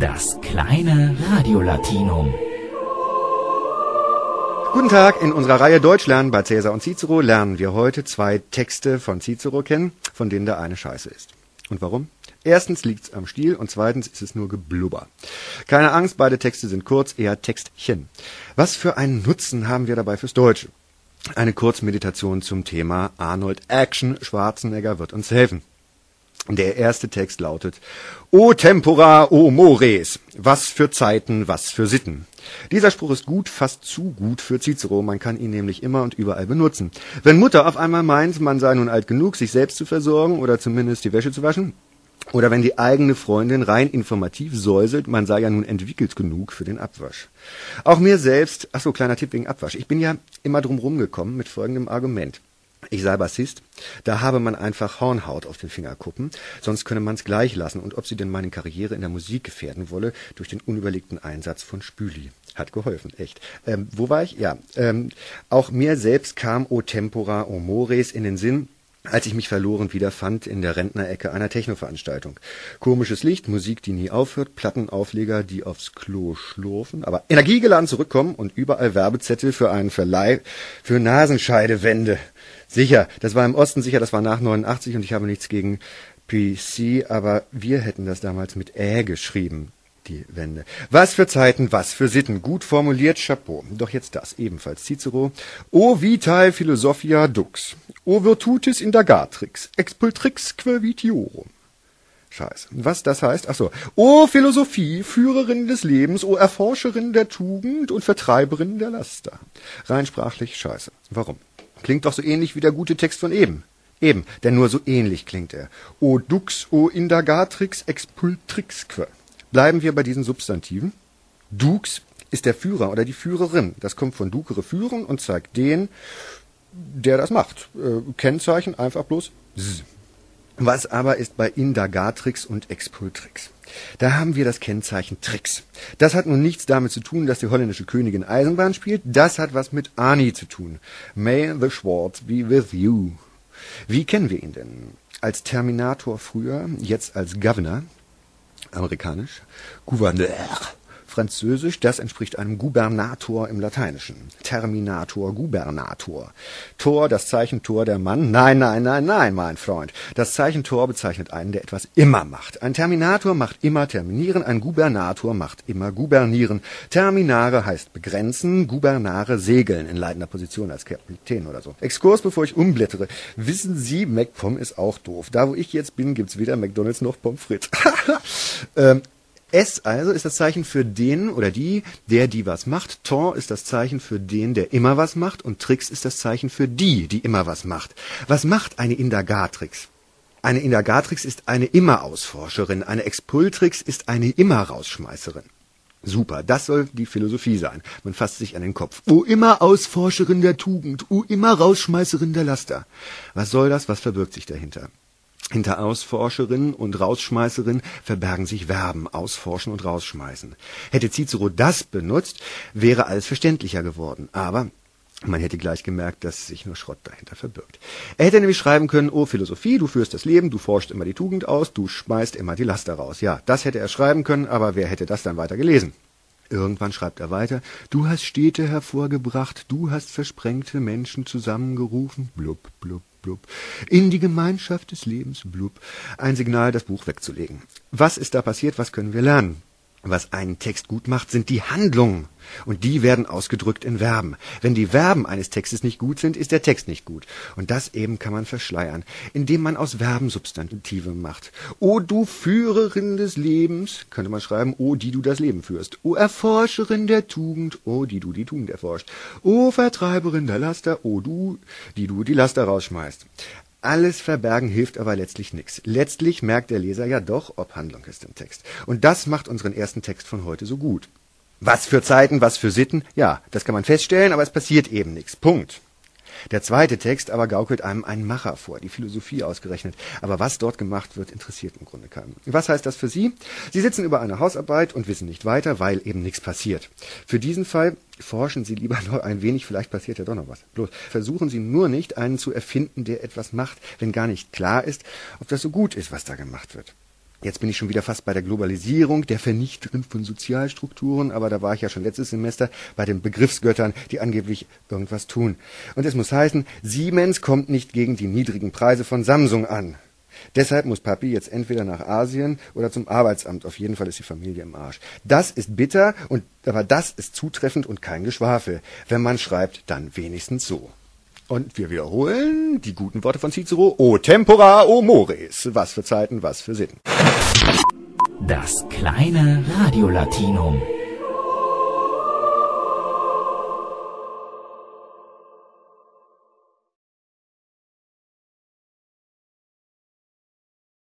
Das kleine Radiolatinum. Guten Tag, in unserer Reihe Deutsch lernen bei Cäsar und Cicero lernen wir heute 2 Texte von Cicero kennen, von denen der eine scheiße ist. Und warum? Erstens liegt's am Stil und zweitens ist es nur Geblubber. Keine Angst, beide Texte sind kurz, eher Textchen. Was für einen Nutzen haben wir dabei fürs Deutsche? Eine Kurzmeditation zum Thema Arnold Action Schwarzenegger wird uns helfen. Der erste Text lautet: O tempora, o mores, was für Zeiten, was für Sitten. Dieser Spruch ist gut, fast zu gut für Cicero, man kann ihn nämlich immer und überall benutzen. Wenn Mutter auf einmal meint, man sei nun alt genug, sich selbst zu versorgen oder zumindest die Wäsche zu waschen, oder wenn die eigene Freundin rein informativ säuselt, man sei ja nun entwickelt genug für den Abwasch. Auch mir selbst, kleiner Tipp wegen Abwasch, ich bin ja immer drum rumgekommen mit folgendem Argument. Ich sei Bassist, da habe man einfach Hornhaut auf den Fingerkuppen, sonst könne man's gleich lassen, und ob sie denn meine Karriere in der Musik gefährden wolle, durch den unüberlegten Einsatz von Spüli. Hat geholfen, echt. Wo war ich? Ja, auch mir selbst kam O tempora, o mores in den Sinn, als ich mich verloren wiederfand in der Rentnerecke einer Techno-Veranstaltung. Komisches Licht, Musik, die nie aufhört, Plattenaufleger, die aufs Klo schlurfen, aber energiegeladen zurückkommen und überall Werbezettel für einen Verleih für Nasenscheidewände. Sicher, das war im Osten, sicher, das war nach 89 und ich habe nichts gegen PC, aber wir hätten das damals mit geschrieben. Die Wände. Was für Zeiten, was für Sitten. Gut formuliert, Chapeau. Doch jetzt das, ebenfalls Cicero. O vitae philosophia dux. O virtutis indagatrix. Expultrixque vitiorum. Scheiße. Was das heißt? O Philosophie, Führerin des Lebens, o Erforscherin der Tugend und Vertreiberin der Laster. Rein sprachlich scheiße. Warum? Klingt doch so ähnlich wie der gute Text von eben. Eben, denn nur so ähnlich klingt er. O dux, o indagatrix, expultrixque. Bleiben wir bei diesen Substantiven. Dux ist der Führer oder die Führerin. Das kommt von ducere führen und zeigt den, der das macht. Kennzeichen einfach bloß S. Was aber ist bei Indagatrix und Expultrix? Da haben wir das Kennzeichen Trix. Das hat nun nichts damit zu tun, dass die holländische Königin Eisenbahn spielt. Das hat was mit Arnie zu tun. May the Schwartz be with you. Wie kennen wir ihn denn? Als Terminator früher, jetzt als Governor. Amerikanisch, Gouverneur, Französisch, das entspricht einem Gubernator im Lateinischen. Terminator, Gubernator. Tor, das Zeichen Tor der Mann. Nein, mein Freund. Das Zeichen Tor bezeichnet einen, der etwas immer macht. Ein Terminator macht immer terminieren, ein Gubernator macht immer gubernieren. Terminare heißt begrenzen, Gubernare segeln in leitender Position als Kapitän oder so. Exkurs, bevor ich umblättere. Wissen Sie, McPom ist auch doof. Da, wo ich jetzt bin, gibt's weder McDonald's noch Pommes frites. S also ist das Zeichen für den oder die, der die was macht. Ton ist das Zeichen für den, der immer was macht. Und Trix ist das Zeichen für die, die immer was macht. Was macht eine Indagatrix? Eine Indagatrix ist eine Immer-Ausforscherin. Eine Expultrix ist eine Immer-Rausschmeißerin. Super, das soll die Philosophie sein. Man fasst sich an den Kopf. O Immer-Ausforscherin der Tugend, o Immer-Rausschmeißerin der Laster. Was soll das? Was verbirgt sich dahinter? Hinter Ausforscherin und Rausschmeißerin verbergen sich Verben, ausforschen und rausschmeißen. Hätte Cicero das benutzt, wäre alles verständlicher geworden. Aber man hätte gleich gemerkt, dass sich nur Schrott dahinter verbirgt. Er hätte nämlich schreiben können: O Philosophie, du führst das Leben, du forschst immer die Tugend aus, du schmeißt immer die Laster raus. Ja, das hätte er schreiben können, aber wer hätte das dann weiter gelesen? Irgendwann schreibt er weiter: Du hast Städte hervorgebracht, du hast versprengte Menschen zusammengerufen, blub, blub, blub, in die Gemeinschaft des Lebens, blub. Ein Signal, das Buch wegzulegen. Was ist da passiert? Was können wir lernen? Was einen Text gut macht, sind die Handlungen. Und die werden ausgedrückt in Verben. Wenn die Verben eines Textes nicht gut sind, ist der Text nicht gut. Und das eben kann man verschleiern, indem man aus Verben Substantive macht. O du Führerin des Lebens, könnte man schreiben, o die du das Leben führst. O Erforscherin der Tugend, o die du die Tugend erforscht. O Vertreiberin der Laster, o du die Laster rausschmeißt. Alles verbergen hilft aber letztlich nichts. Letztlich merkt der Leser ja doch, ob Handlung ist im Text. Und das macht unseren ersten Text von heute so gut. Was für Zeiten, was für Sitten? Ja, das kann man feststellen, aber es passiert eben nichts. Punkt. Der zweite Text aber gaukelt einem einen Macher vor, die Philosophie ausgerechnet. Aber was dort gemacht wird, interessiert im Grunde keinen. Was heißt das für Sie? Sie sitzen über eine Hausarbeit und wissen nicht weiter, weil eben nichts passiert. Für diesen Fall forschen Sie lieber noch ein wenig, vielleicht passiert ja doch noch was. Bloß versuchen Sie nur nicht, einen zu erfinden, der etwas macht, wenn gar nicht klar ist, ob das so gut ist, was da gemacht wird. Jetzt bin ich schon wieder fast bei der Globalisierung, der Vernichterin von Sozialstrukturen, aber da war ich ja schon letztes Semester bei den Begriffsgöttern, die angeblich irgendwas tun. Und es muss heißen, Siemens kommt nicht gegen die niedrigen Preise von Samsung an. Deshalb muss Papi jetzt entweder nach Asien oder zum Arbeitsamt. Auf jeden Fall ist die Familie im Arsch. Das ist bitter, aber das ist zutreffend und kein Geschwafel. Wenn man schreibt, dann wenigstens so. Und wir wiederholen die guten Worte von Cicero. O tempora, o mores. Was für Zeiten, was für Sitten. Das kleine Radio Latinum.